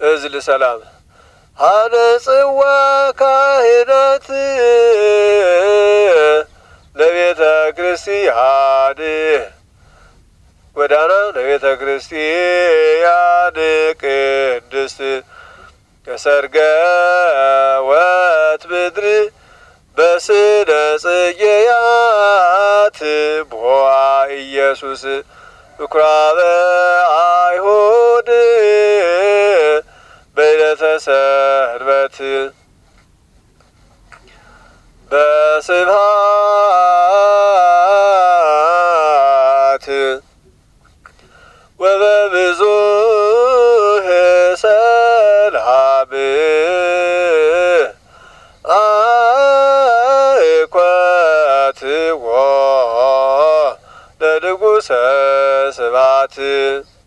እዝል ሰላም ሀነጽዋ ካህናት ለቤተ ክርስቲያን ጎዳና ለቤተ ክርስቲያን ቅድስት ከሰርገ ወት ምድር በስነ ጽጌያት ቦአ ኢየሱስ ምኵራበ አይሁድ በዕለተ ሰንበት በስብሐት ወበብዙሕ ሰላም አእኮትዎ ለንጉሠ ስብሐት